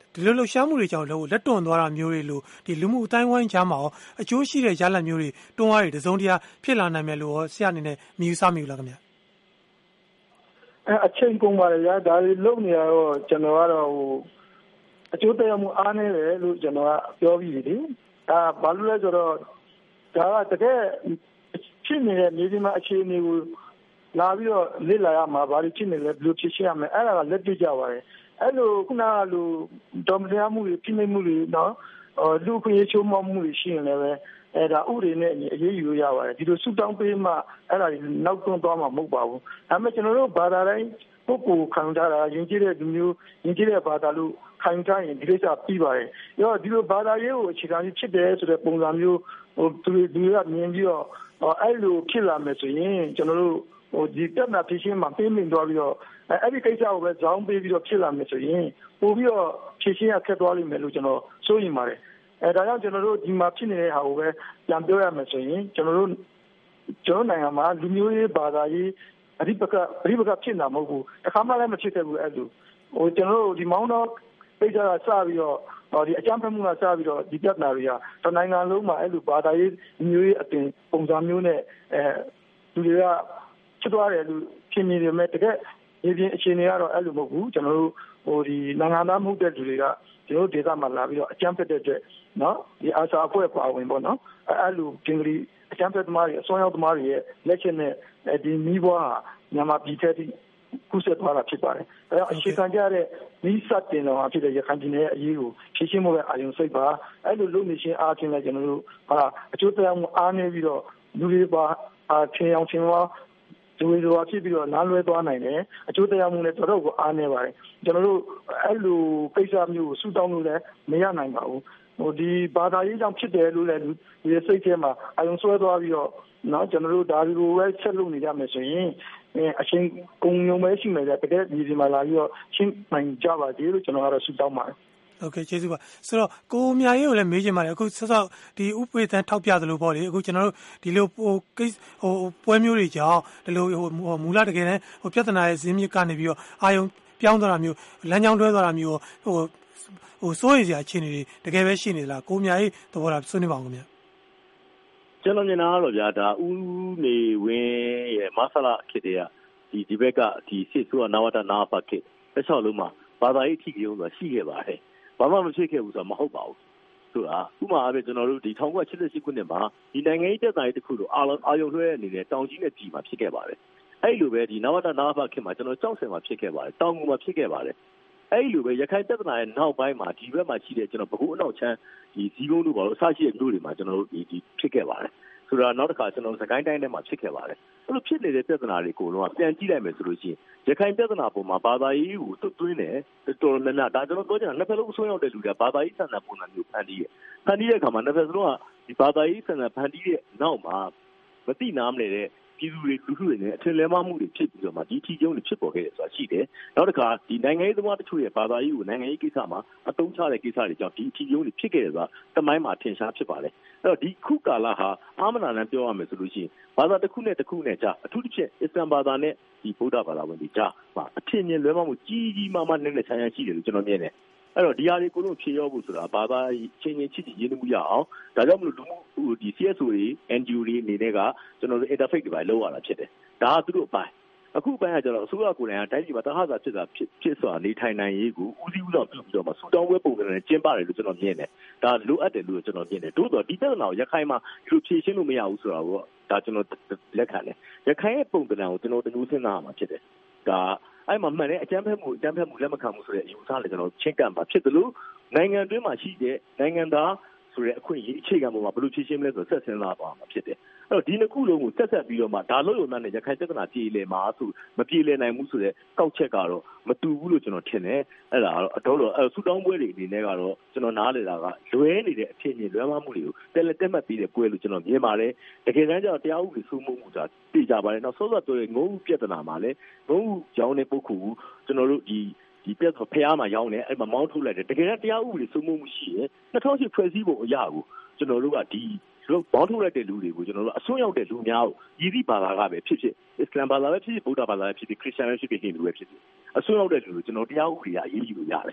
ဒီလိုလှုပ်ရှားမှုတွေကြောင့်လည်းလက်တွန့်သွားတာမျိုးတွေလို့ဒီလူမှုအတိုင်းဝိုင်းကြားမှာရောအကျိုးရှိတဲ့ရလဒ်မျိုးတွေတွန်းအားတွေတစုံတရာဖြစ်လာနိုင်မယ်လို့ဆရာအနေနဲ့မြင်ဆမိဘူးလားခင်ဗျအဲအချိန်ကုန်ပါလေဗျာဒါတွေလုံနေရတော့ကျွန်တော်ကတော့ဟိုအကျိုးတရားမှုအားနေတယ်လို့ကျွန်တော်ကပြောပြီးပြီဒါဘာလို့လဲဆိုတော့ဒါကတကယ်ဖြစ်နေတဲ့မြေပြင်မှာအခြေအနေကိုလာပြီးတော့လေ့လာရမှာဘာလို့ဖြစ်နေလဲဘယ်လိုဖြစ်ရှင်းရမလဲအဲ့ဒါကလက်တွေ့ကြပါတယ်အဲ့လိုခုနကလိုဒေါ်မတရားမှုတွေပြိမိမှုတွေနော်လူခွင့်ရေးချိုးဖောက်မှုတွေရှိရင်လည်းအဲ့ဒါဥပဒေနဲ့အရေးယူလို့ရပါတယ်ဒီလိုဆူတောင်းပေးမှအဲ့ဒါနောက်တွန်းသွားမှာမဟုတ်ပါဘူးဒါပေမဲ့ကျွန်တော်တို့ဘာသာတိုင်းပုဂ္ဂိုလ်ခံကြတာယဉ်ကျေးတဲ့လူမျိုးယဉ်ကျေးတဲ့ဘာသာလို့ခံကြရင်ဒီကိစ္စပြီးပါတယ်။ရောဒီလိုဘာသာရေးကိုအခြေခံပြီးဖြစ်တယ်ဆိုတဲ့ပုံစံမျိုးဟိုသူတွေသူတွေကမြင်ပြီးတော့အဲ့လိုဖြစ်လာမယ်ဆိုရင်ကျွန်တော်တို့ဟိုဒီတက်နာဖြစ်ရှင်းမှာပြင်းပြင်းသွားပြီးတော့အဲ့ဒီကိစ္စကိုပဲဇောင်းပေးပြီးတော့ဖြစ်လာမယ်ဆိုရင်ပို့ပြီးတော့ဖြစ်ရှင်းရခက်သွားလိမ့်မယ်လို့ကျွန်တော်စိုးရိမ်ပါတယ်။အဲဒါကြောင့်ကျွန်တော်တို့ဒီမှာဖြစ်နေတဲ့ဟာကိုပဲပြန်ပြောရမယ်ဆိုရင်ကျွန်တော်တို့ကျွန်တော်နိုင်ငံမှာလူမျိုးရေးဘာသာရေးအဓိပကပရိပကဖြစ်လာမဟုတ်ဘူး။တစ်ခါမှလည်းမဖြစ်ခဲ့ဘူးအဲ့လိုဟိုကျွန်တော်တို့ဒီမောင်းတော့ပိတ်ကြတာစပြီးတော့ဒီအကြမ်းဖက်မှုကစပြီးတော့ဒီပြဿနာတွေကတနိုင်ငံလုံးမှာအဲ့လိုဘာသာရေးမျိုးရေးအတင်ပုံစံမျိုးနဲ့အဲလူတွေကဖြစ်သွားတယ်လို့ဖြစ်နေတယ်မဲ့တကယ်ဒီပြင်အခြေအနေကတော့အဲ့လိုမဟုတ်ဘူးကျွန်တော်တို့ဟိုဒီနိုင်ငံသားမဟုတ်တဲ့လူတွေကကျွန်တော်တို့ဒေသမှာလာပြီးတော့အကြမ်းဖက်တဲ့အတွက်နော်ဒီအာစာအဖွဲ့ပါဝင်ပေါ့နော်အဲ့လိုဂျင်ဂလီအကြမ်းဖက်သမားတွေအစွမ်းရောက်သမားတွေရဲ့လက်ချက်နဲ့ဒီမီးဘွားဟာမြန်မာပြည်ထက်ထိကုသသွားတာဖြစ်ပါတယ်။အဲတော့အခြေခံကြတဲ့မိစတင်တော်အဖြစ်တဲ့ရခိုင်ပြည်နယ်ရဲ့အရေးကိုဖြည့်ရှင်းဖို့ပဲအာရုံစိတ်ပါအဲ့လိုလုပ်နေခြင်းအားဖြင့်လည်းကျွန်တော်တို့ဟာအကျိုးတရားမှုအားနေပြီးတော့လူတွေပါအချင်းအောင်ချင်းဝါဒီလိုလိုဖြစ်ပြီးတော့နားလွဲသွားနိုင်တယ်အကျိုးတရားမှုလည်းတော်တော်ကိုအားနေပါတယ်ကျွန်တော်တို့အဲ့လိုကိစ္စမျိုးကိုဆူတောင်းလို့လည်းမရနိုင်ပါဘူးဟိုဒီဘာသာရေးကြောင့်ဖြစ်တယ်လို့လည်းဒီစိတ်ထဲမှာအာရုံဆွဲသွားပြီးတော့နော်ကျွန်တော်တို့ဒါဒီလိုပဲဆက်လုပ်နေကြမယ်ဆိုရင်အချင်းကုံယုံပဲရှိမယ်တကယ်ဒီဒီမှာလာပြီးတော့ရှင်းနိုင်ကြပါသေးလို့ကျွန်တော်ကတော့ဆုတောင်းပါတယ်โอเคကျေးဇူးပါဆိုတော့ကိုမြာရေးကိုလည်းမေးချင်ပါတယ်အခုဆော့ဆော့ဒီဥပဒေသန်းထောက်ပြသလိုပေါ့လေအခုကျွန်တော်တို့ဒီလိုဟိုကိစ္စဟိုပွဲမျိုးတွေကြောင့်ဒီလိုဟိုမူလတကယ်တမ်းဟိုပြဿနာရဲ့ဇင်းမြစ်ကနေပြီးတော့အာယုံပြောင်းသွားတာမျိုးလမ်းကြောင်းတွဲသွားတာမျိုးဟိုဟိုစိုးရိမ်စရာအခြေအနေတွေတကယ်ပဲရှိနေလားကိုမြာရေးသဘောထားဆွေးနွေးပါအောင်ခင်ဗျကျွန်တော်မြင်တာကတော့ဗျာဒါဦးနေဝင်းရဲ့မဆလာခေတ္တကဒီဒီဘက်ကဒီစစ်ဆိုးကနဝတနာဖခေတ္တတစ်လျှောက်လုံးမှာဘာသာရေးထိကြုံဆိုတာရှိခဲ့ပါတယ်ဘာမှမဖြစ်ခဲ့ဘူးဆိုတာမဟုတ်ပါဘူးဆိုတာဥပမာအားဖြင့်ကျွန်တော်တို့ဒီ천구백칠십구ခုနှစ်မှာဒီနိုင်ငံရေးတက်တာရေးတစ်ခုလို့အာအာယုံလွှဲအနေနဲ့တောင်ကြီးနဲ့ပြည်မှာဖြစ်ခဲ့ပါတယ်အဲ့လိုပဲဒီနဝတနာဖခေတ်မှာကျွန်တော်ကြောက်စင်မှာဖြစ်ခဲ့ပါတယ်တောင်ငူမှာဖြစ်ခဲ့ပါတယ်အဲ့လိုပဲရခိုင်တက်တာရဲ့နောက်ပိုင်းမှာဒီဘက်မှာရှိတဲ့ကျွန်တော်ဘကူအနောက်ချမ်းဒီဇီးကုန်းတို့ဘာလို့အစရှိတဲ့မြို့တွေမှာကျွန်တော်တို့ဒီဒီဖြစ်ခဲ့ပါတယ်ဆိုတော့နောက်တစ်ခါကျွန်တော်စကိုင်းတိုင်းထဲမှာဖြစ်ခဲ့ပါတယ်အဲ့လိုဖြစ်နေတဲ့ပြဿနာတွေကိုတော့ပြန်ကြည့်လိုက်မယ်ဆိုလို့ရှိရင်ရခိုင်ပြဿနာပုံမှာဘာသာရေးကိုတွတ်သွင်းတယ်တော်တော်များများဒါကျွန်တော်ပြောချင်တာနှစ်ဖက်လုံးအစွန်းရောက်တဲ့လူတွေကဘာသာရေးဆန္ဒပုံစံမျိုးဖန်တီးရဖန်တီးတဲ့အခါမှာနှစ်ဖက်စလုံးကဒီဘာသာရေးဆန္ဒဖန်တီးတဲ့နောက်မှာမတိနာမနေတဲ့ပြည်သူတွေလူထုတွေနဲ့အထင်လဲမမှုတွေဖြစ်ပြီးတော့မှဒီထီကျုံတွေဖြစ်ပေါ်ခဲ့တယ်ဆိုတာရှိတယ်နောက်တစ်ခါဒီနိုင်ငံရေးသမားတချို့ရဲ့ဘာသာရေးကိုနိုင်ငံရေးကိစ္စမှာအတုံးချတဲ့ကိစ္စတွေကြောင့်ဒီထီကျုံတွေဖြစ်ခဲ့တယ်ဆိုတာတမိုင်းမှာထင်ရှားဖြစ်ပါတယ်အဲ့တော့ဒီခုကာလဟာအာမနာနဲ့ပြောရမယ်ဆိုလို့ရှိရင်ဘာသာတစ်ခုနဲ့တစ်ခုနဲ့ကြာအထူးသဖြင့်အစ္စလမ်ဘာသာနဲ့ဒီဗုဒ္ဓဘာသာဝင်တွေကြာမှာအထင်မြင်လွဲမှားမှုကြီးကြီးမားမားနဲ့နဲ့ဆန်းဆန်းရှိတယ်လို့ကျွန်တော်မြင်တယ်အဲ့တော့ဒီဟာတွေကိုလုံးဖြေရောဖို့ဆိုတာဘာသာချင်းချင်းချစ်ချစ်ရင်းနှီးမှုရအောင်ဒါကြောင့်မလို့လူမှုဒီ စီ အက်စ် အို တွေ အန် ဂျီ အို တွေအနေနဲ့ကကျွန်တော်တို့ interface တွေပဲလုပ်ရတာဖြစ်တယ်ဒါကသူတို့အပိုင်းအခုပိုင်းကကျတော့အစိုးရကိုယ်တိုင်ကတိုင်းပြည်မှာတဟဆာဖြစ်တာဖြစ်ဖြစ်စွာနေထိုင်နိုင်ရေးကိုဦးစီးဦးဆောင်ပြုပြီးတော့မှစူတောင်းပွဲပုံစံနဲ့ကျင်းပတယ်လို့ကျွန်တော်မြင်တယ်ဒါလိုအပ်တယ်လို့ကျွန်တော်မြင်တယ်တိုးတော့ဒီပြဿနာကိုရခိုင်မှာဒီလိုဖြေရှင်းလို့မရဘူးဆိုတာကိုဒါကျွန်တော်လက်ခံတယ်ရခိုင်ရဲ့ပုံစံကိုကျွန်တော်တမျိုးစဉ်းစားရမှာဖြစ်တယ်ဒါအဲ့မှာမှန်တယ်အကြမ်းဖက်မှုအကြမ်းဖက်မှုလက်မခံမှုဆိုတဲ့အယူဆလည်းကျွန်တော်ချင်းကပ်မှာဖြစ်တယ်လို့နိုင်ငံတွင်းမှာရှိတဲ့နိုင်ငံသားဆိုတဲ့အခွင့်အရေးအခြေခံပေါ်မှာဘယ်လိုဖြေရှင်းမလဲဆိုတော့ဆက်စဉ်းစားပါမှာဖြစ်တယ်အဲ့တော့ဒီနှစ်ခုလုံးကိုဆက်ဆက်ပြီးတော့မှဒါလို့ရုံနဲ့ရခိုင်ပြဿနာပြည်လေမှာဆိုမပြည်လေနိုင်ဘူးဆိုတဲ့ကောက်ချက်ကတော့မတူဘူးလို့ကျွန်တော်ထင်တယ်အဲ့ဒါကတော့အတော်တော့ဆူတောင်းပွဲတွေအနေနဲ့ကတော့ကျွန်တော်နားလည်တာကလွဲနေတဲ့အဖြစ်အမြင်လွဲမှားမှုတွေကိုတက်လက်တက်မှတ်ပြီးတဲ့ပွဲလို့ကျွန်တော်မြင်ပါတယ်တကယ်တမ်းကျတော့တရားဥပဒေစိုးမိုးမှုဆိုတာသိကြပါတယ်နောက်စောစောပြောတဲ့ငုံပြဿနာမှာလည်းငုံကြောင်းတဲ့ပုဂ္ဂိုလ်ကျွန်တော်တို့ဒီဒီပြဿနာဖျားမှာရောင်းနေအဲ့မှာမောင်းထုတ်လိုက်တယ်တကယ်တမ်းတရားဥပဒေစိုးမိုးမှုရှိရင်နှစ်ထောင်ရှစ်ဖွဲ့စည်းပုံအရာကိုကျွန်တော်တို့ကဒီလို့ဘောင်းထုတ်လိုက်တဲ့လူတွေကိုကျွန်တော်တို့အစွန်းရောက်တဲ့လူများကိုယီဒီဘာသာကပဲဖြစ်ဖြစ်အစ္စလမ်ဘာသာပဲဖြစ်ဖြစ်ဗုဒ္ဓဘာသာပဲဖြစ်ဖြစ်ခရစ်ယာန်ပဲဖြစ်ဖြစ်ဟိန္ဒူပဲဖြစ်ဖြစ်အစွန်းရောက်တဲ့လူကိုကျွန်တော်တရားဥပဒေအရေးယူလို့ရတယ်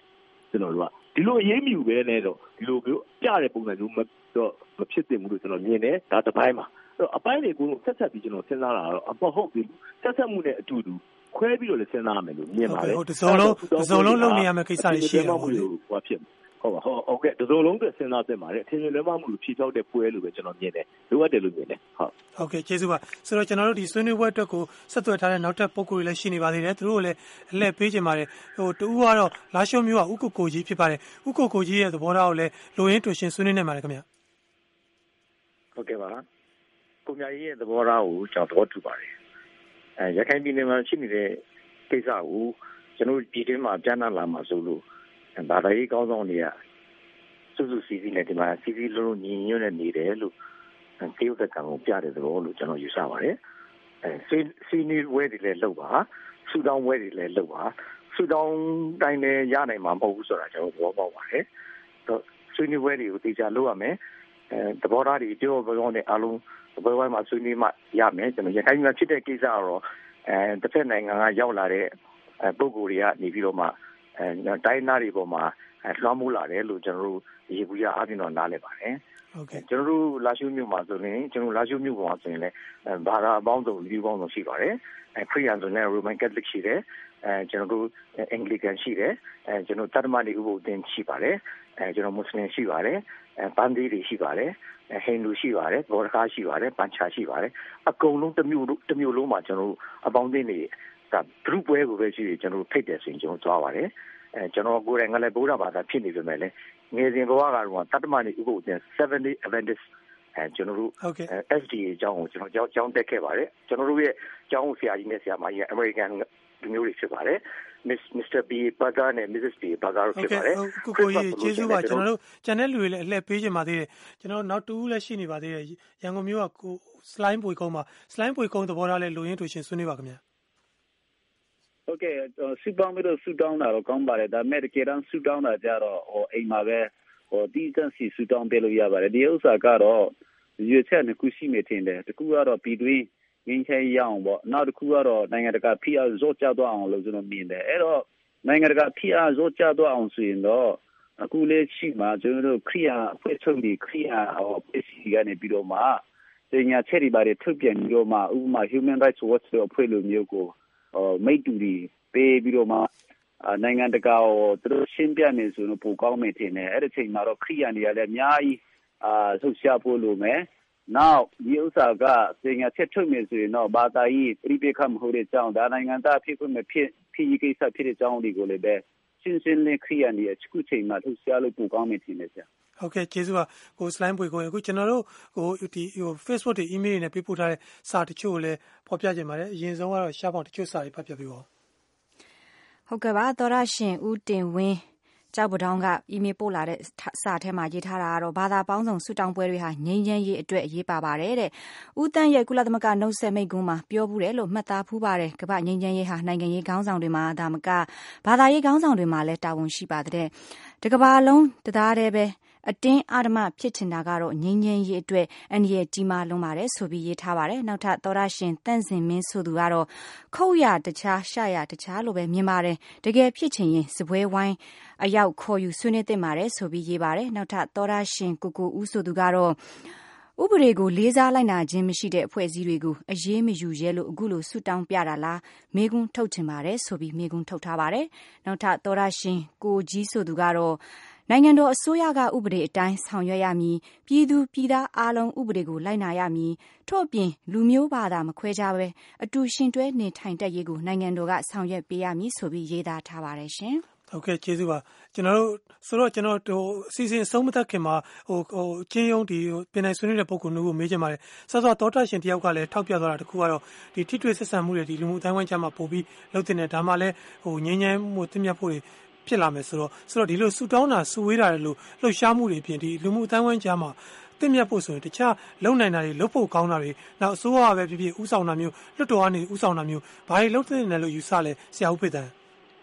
ကျွန်တော်တို့ကဒီလိုအရေးမြူပဲနဲ့တော့ဒီလိုမျိုးပြတဲ့ပုံစံမျိုးမတော့မဖြစ်သင့်ဘူးလို့ကျွန်တော်မြင်တယ်ဒါတစ်ပိုင်းမှာအဲ့အပိုင်းတွေကိုဆက်ဆက်ပြီးကျွန်တော်စဉ်းစားတာတော့အမဟုတ်ဘူးဆက်ဆက်မှုနဲ့အတူတူခွဲပြီးတော့လည်းစဉ်းစားရမယ်လို့မြင်ပါတယ်ဟုတ်တစုံလုံးတစုံလုံးလုပ်နေရမယ့်ကိစ္စတွေရှိတယ်ဟုတ်လို့ဟောဖြစ်ဟုတ်ပါဟုတ်ဟုတ်ကဲ့တစုံလုံးအတွက်စဉ်းစားသင့်ပါတယ်အထင်ကြီးလွဲမှားမှုလို့ဖြေချောက်တဲ့ပွဲလို့ပဲကျွန်တော်မြင်တယ်လိုအပ်တယ်လို့မြင်တယ်ဟုတ်ဟုတ်ကဲ့ကျေးဇူးပါဆိုတော့ကျွန်တော်တို့ဒီဆွေးနွေးပွဲအတွက်ကိုဆက်သွယ်ထားတဲ့နောက်ထပ်ပုံကိုယ်တွေလည်းရှိနေပါသေးတယ်သူတို့ကလည်းအလှည့်ပေးချင်ပါတယ်ဟိုတူကတော့လာရှုံမျိုးကဥက္ကိုကိုကြီးဖြစ်ပါတယ်ဥက္ကိုကိုကြီးရဲ့သဘောထားကိုလည်းလိုရင်းတူရှင်ဆွေးနွေးနေပါတယ်ခင်ဗျဟုတ်ကဲ့ပါကိုမြကြီးရဲ့သဘောထားကိုကျွန်တော်သဘောတူပါတယ်အဲရခိုင်ပြည်နယ်မှာရှိနေတဲ့ကိစ္စကိုကျွန်တော်ဒီတင်းမှာပြန်လာမှာဆိုလို့ဘာသာရေးကောင်းဆောင်တွေကစုစုစည်းစည်းနဲ့ဒီမှာစီစီလုံးလုံးညီညွတ်နေနေတယ်လို့တရုတ်တက္ကသိုလ်ပြတဲ့သဘောလို့ကျွန်တော်ယူဆပါတယ်အဲစီနီဝဲတွေလည်းလုပ်ပါဆူတောင်းဝဲတွေလည်းလုပ်ပါဆူတောင်းတိုင်းလည်းရနိုင်မှာမဟုတ်ဘူးဆိုတာကျွန်တော်သဘောပေါက်ပါတယ်တော့ဆွေးနွေးပွဲတွေကိုတေချာလုပ်ရမယ်အဲသဘောထားတွေပြောပြောနဲ့အားလုံးဘယ်ဝိုင်းမှာဆွေးနွေးမှရမယ်ကျွန်တော်ရခိုင်မှာဖြစ်တဲ့ကိစ္စကတော့အဲတစ်ဖက်နိုင်ငံကရောက်လာတဲ့ပုဂ္ဂိုလ်တွေကနေပြီးတော့မှအဲတိုင်းသားတွေပေါ်မှာလွှမ်းမိုးလာတယ်လို့ကျွန်တော်တို့ရေဘူးရအားဖြင့်တော့နားလည်ပါတယ်ဟုတ်ကဲ့ကျွန်တော်တို့လာရှိုးမြို့မှာဆိုရင်ကျွန်တော်လာရှိုးမြို့ပေါ်မှာဆိုရင်လည်းဘာသာအပေါင်းစုံလူပေါင်းစုံရှိပါတယ်အဲခရစ်ယာန်ဆိုရင် Roman Catholic ရှိတယ်အဲကျွန်တော်တို့ Anglican ရှိတယ်အဲကျွန်တော်တသမဏေဥပုသ်သင်ရှိပါတယ်အဲကျွန်တော်မွတ်စလင်ရှိပါတယ်အဲဗန္ဒီတွေရှိပါတယ်ဟိန္ဒူရှိပါတယ်ဘောဓကားရှိပါတယ်ပန်ချာရှိပါတယ်အကုန်လုံးတစ်မျိုးတစ်မျိုးလုံးမှာကျွန်တော်တို့အပေါင်းအသင်းတွေကဂရုပွဲကိုပဲရှိတယ်ကျွန်တော်တို့ဖိတ်တယ်ဆိုရင်ကျွန်တော်သွားပါတယ်အဲကျွန်တော်ကိုယ်တိုင်ကလည်းဗုဒ္ဓဘာသာဖြစ်နေပေမဲ့လည်းငယ်စဉ်ဘဝကတော့တတ္တမဏိဥပုသ်သင် seven day Adventist အဲကျွန်တော်တို့ S D A အကြောင်းကိုကျွန်တော်ကြောင်းတက်ခဲ့ပါတယ်ကျွန်တော်တို့ရဲ့ကျောင်းဆရာကြီးနဲ့ဆရာမကြီးက American လူမျိုးတွေဖြစ်ပါတယ် Mister B Baga နဲ့ Missus B Baga တို့ဖြစ်ပါတယ်ကိုကိုကြီးကျေးဇူးပါကျွန်တော်တို့ကျန်တဲ့လူတွေလည်းအလှည့်ပေးချင်ပါသေးတယ်ကျွန်တော်နောက်တူးလည်းရှိနေပါသေးတယ်ရန်ကုန်မြို့ကကို slime ပွေကုန်းမှာ slime ပွေကုန်းသဘောထားလဲလိုရင်းတူရှင်ဆွေးနွေးပါခင်ဗျာဟုတ်ကဲ့စူတောင်းပြီးတော့စူတောင်းတာတော့ကောင်းပါတယ်ဒါပေမဲ့တကယ်တမ်းစူတောင်းတာကြတော့ဟိုအိမ်မှာပဲဟိုတီးတန့်စီစူတောင်းပေးလို့ရပါတယ်ဒီဥစ္စာကတော့ရွေချက်နှစ်ခုရှိနေတင်တယ်တခုကတော့ပြည်တွင်းငင်းချဲရအောင်ပေါ့နောက်တစ်ခုကတော့နိုင်ငံတကာဖိအားဇော့ကျသွားအောင်လို့ကျွန်တော်မြင်တယ်အဲ့တော့နိုင်ငံတကာဖိအားဇော့ကျသွားအောင်ဆိုရင်တော့အခုလေးရှိမှကျွန်တော်တို့ခရီးယာအဖွဲ့ချုပ်ဒီခရီးယာဟိုပစ္စည်းကနေပြီးတော့မှတင်ညာချက်တွေပါတယ်ထုတ်ပြန်ပြီးတော့မှဥပမာ Human Rights Watch တို့အဖွဲ့လိုမျိုးကိုဟိုမိတ်တူတွေပေးပြီးတော့မှနိုင်ငံတကာကိုသူတို့ရှင်းပြနေဆိုတော့ပိုကောင်းမယ်ထင်တယ်အဲ့ဒီချိန်မှာတော့ခရီးယာတွေကလည်းအများကြီးအာဆုတ်ရှားဖို့လိုမယ်နောက်ဒီဥစ္စာကတင်ညာချက်ထုတ်မယ်ဆိုရင်တော့ဘာသာရေးပြိပခတ်မဟုတ်တဲ့အကြောင်းဒါနိုင်ငံသားဖြစ်ခွင့်မဖြစ်ဖြစ်ကိစ္စဖြစ်တဲ့အကြောင်းတွေကိုလည်းပဲရှင်းရှင်းလင်းခရီးယာတွေအခုချိန်မှာထုတ်ရှားလို့ပိုကောင်းမယ်ထင်တယ်ဗျဟုတ်ကဲ့ကျေးဇူးပါကို slime ပွေကိုအခုကျွန်တော်တို့ဟိုဒီဟို Facebook တွေ email တွေနဲ့ပေးပို့ထားတဲ့စာတချို့ကိုလည်းဖော်ပြကြပါတယ်အရင်ဆုံးကတော့ရှားပေါင်တချို့စာတွေဖတ်ပြပေးပါဦးဟုတ်ကဲ့ပါသောရရှင်ဦးတင်ဝင်းကြောက်ပတောင်းက email ပို့လာတဲ့စာထဲမှာရေးထားတာကတော့ဘာသာပေါင်းစုံဆုတောင်းပွဲတွေဟာငြိမ်းချမ်းရေးအတွက်အရေးပါပါတယ်တဲ့ဦးတန်းရဲ့ကုလသမဂ္ဂနှုတ်ဆက်မိန့်ခွန်းမှာပြောဘူးတယ်လို့မှတ်သားဖူးပါတယ်ကမ္ဘာငြိမ်းချမ်းရေးဟာနိုင်ငံရေးခေါင်းဆောင်တွေမှာဒါမကဘာသာရေးခေါင်းဆောင်တွေမှာလည်းတာဝန်ရှိပါတယ်တကမ္ဘာလုံးတသားတည်းပဲအတင်းအဓမ္မဖြစ်ချင်တာကတော့ငြိမ်းချမ်းရေးအတွက်အန္တရာယ်ကြီးမားလွန်းပါတယ်ဆိုပြီးရေးထားပါတယ်နောက်ထပ်သောရရှင်တန့်စင်မင်းဆိုသူကတော့ခုတ်ရတခြားရှရတခြားလိုပဲမြင်ပါတယ်တကယ်ဖြစ်ချင်ရင်စပွဲဝိုင်းအရောက်ခေါ်ယူဆွေးနွေးသင့်ပါတယ်ဆိုပြီးရေးပါတယ်နောက်ထပ်သောရရှင်ကိုကိုဦးဆိုသူကတော့ဥပဒေကိုလေးစားလိုက်နာခြင်းမရှိတဲ့အဖွဲ့အစည်းတွေကိုအရေးမယူရဲလို့အခုလိုဆူတောင်းပြတာလားမေးခွန်းထုတ်ချင်ပါတယ်ဆိုပြီးမေးခွန်းထုတ်ထားပါတယ်နောက်ထပ်သောရရှင်ကိုကြီးဆိုသူကတော့နိုင်ငံတော်အစိုးရကဥပဒေအတိုင်းဆောင်ရွက်ရမည်ပြည်သူပြည်သားအားလုံးဥပဒေကိုလိုက်နာရမည်ထို့အပြင်လူမျိုးဘာသာမခွဲခြားဘဲအတူရှင်တွဲနေထိုင်တတ်ရေးကိုနိုင်ငံတော်ကဆောင်ရွက်ပေးရမည်ဆိုပြီးရေးသားထားပါတယ်ရှင်ဟုတ်ကဲ့ကျေးဇူးပါကျွန်တော်တို့ဆိုတော့ကျွန်တော်တို့အစီအစဉ်အဆုံးမသတ်ခင်မှာဟိုဟိုချင်းယုံဒီပြင်နိုင်ဆွေးနွေးတဲ့ပုံကူမျိုးကိုမေးချင်ပါတယ်ဆော့ဆော့တောတာရှင်တယောက်ကလည်းထောက်ပြသွားတာတခုကတော့ဒီထိတွေ့ဆက်ဆံမှုတွေဒီလူမှုအတိုင်းဝိုင်းကြားမှာပို့ပြီးလှုပ်တင်တယ်ဒါမှလည်းဟိုငြင်းငြင်းမှုတင်မြတ်ဖို့ဖြစ်လာမယ်ဆိုတော့ဆိုတော့ဒီလိုဆူတောင်းတာဆူဝေးတာလို့လှုပ်ရှားမှုတွေပြင်ဒီလူမှုအတိုင်းဝိုင်းကြားမှာတင့်မြတ်ဖို့ဆိုရင်တခြားလုံနိုင်တာတွေလုပ်ဖို့ကောင်းတာတွေနောက်အစိုးရပဲဖြစ်ဖြစ်ဥဆောင်တာမျိုးလွတ်တော်ကနေဥဆောင်တာမျိုးဘာတွေလုပ်တဲ့နယ်လို့ယူဆလဲဆရာဦးဖေတန်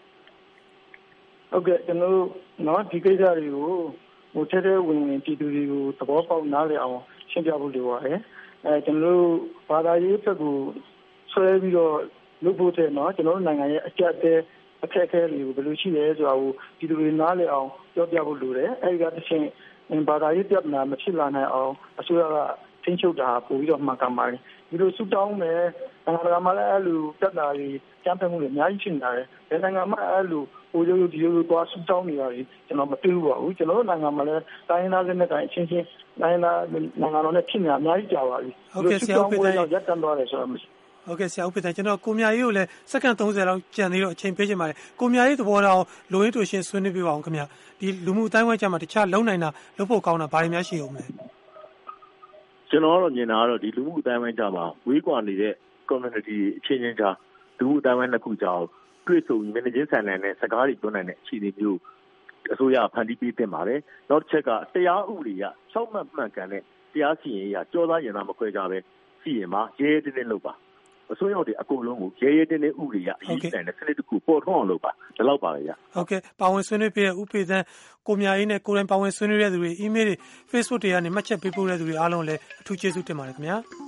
ဟုတ်ကဲ့ကျွန်တော်တို့နော်ဒီကိစ္စတွေကိုဟိုထဲထဲဝင်ဝင်ပြည်သူတွေကိုသဘောပေါက်နားလည်အောင်ရှင်းပြဖို့လိုပါတယ်အဲကျွန်တော်တို့ဘာသာရေးဘက်ကိုဆွဲပြီးတော့လုပ်ဖို့တဲ့နော်ကျွန်တော်တို့နိုင်ငံရဲ့အကြက်တဲအခက်အခဲတွေကိုဘယ်လိုရှိလဲဆိုတာကိုဒီလိုတွေနားလည်အောင်ပြောပြဖို့လိုတယ်အဲဒီကတစ်ချိန်ဘာသာရေးပြဿနာမဖြစ်လာနိုင်အောင်အစိုးရကထိန်းချုပ်တာပို့ပြီးတော့မှန်ကန်ပါတယ်ဒီလိုဆူတောင်းမယ်နိုင်ငံတကာမှာလည်းအဲ့လိုပြဿနာတွေကြမ်းတမ်းမှုတွေအများကြီးဖြစ်နေတယ်ဘယ်နိုင်ငံမှာအဲ့လိုဟိုလိုဒီလိုသွားဆူတောင်းနေတာတွေကျွန်တော်မတွေ့ဘူးပါဘူးကျွန်တော်တို့နိုင်ငံမှာလည်းတိုင်းရင်းသားတွေနဲ့တိုင်းအချင်းချင်းနိုင်ငံနိုင်ငံတော်နဲ့ဖြစ်နေတာအများကြီးကြာပါပြီဟုတ်ကဲ့ဆရာဦးဖေတန်းရက်တန်သွားတယ်ဆိုတော့ဟုတ်ကဲ့ဆရာဦးဖေတန်းကျွန်တော်ကိုမြရေးကိုလည်းစက္ကန့်သုံးဆယ်လောက်ကြံသေးတော့အချိန်ပေးချင်ပါတယ်ကိုမြရေးသဘောထားလိုရင်းတူရှင်းဆွေးနွေးပြပါအောင်ခင်ဗျဒီလူမှုအတိုင်းဝိုင်းကြမှာတခြားလုံနိုင်တာလုပ်ဖို့ကောင်းတာဘာတွေများရှိအောင်လဲကျွန်တော်ကတော့မြင်တာကတော့ဒီလူမှုအတိုင်းဝိုင်းကြမှာဝေးကွာနေတဲ့ community အချင်းချင်းကြားလူမှုအတိုင်းဝိုင်းတစ်ခုကြားတွေ့ဆုံမျက်နှာချင်းဆိုင်တဲ့စကားတွေပြောနိုင်တဲ့အခြေအနေမျိုးအစိုးရဖန်တီးပေးတင်ပါတယ်နောက်တစ်ချက်ကတရားဥပဒေကစောင့်မှတ်မှန်ကန်တဲ့တရားစီရင်ရေးကကြောသားရင်သားမခွဲကြပဲစီရင်မှာရဲရဲတင်းတင်းလုပ်ပါအစိုးရတွေအကုန်လုံးကိုရဲရဲတင်းတင်းဥပဒေရအရေးကြီးတဲ့စနစ်တစ်ခုပေါ်ထွန်းအောင်လုပ်ပါဒီလောက်ပါလေရဟုတ်ကဲ့ပါဝင်ဆွေးနွေးပြတဲ့ဥပေသန်းကိုမြအေးနဲ့ကိုရင်ပါဝင်ဆွေးနွေးတဲ့သူတွေ email တွေ Facebook တွေကနေမှတ်ချက်ပေးပို့တဲ့သူတွေအားလုံးလည်းအထူးကျေးဇူးတင်ပါတယ်ခင်ဗျာ